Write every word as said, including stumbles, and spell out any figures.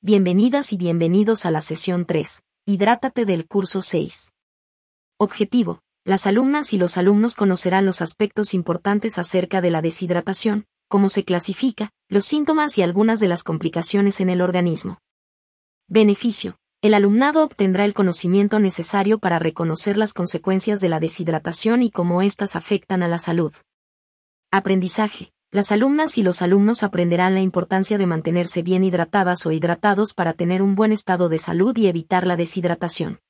Bienvenidas y bienvenidos a la sesión tres, Hidrátate del curso seis. Objetivo: las alumnas y los alumnos conocerán los aspectos importantes acerca de la deshidratación, cómo se clasifica, los síntomas y algunas de las complicaciones en el organismo. Beneficio: el alumnado obtendrá el conocimiento necesario para reconocer las consecuencias de la deshidratación y cómo éstas afectan a la salud. Aprendizaje: las alumnas y los alumnos aprenderán la importancia de mantenerse bien hidratadas o hidratados para tener un buen estado de salud y evitar la deshidratación.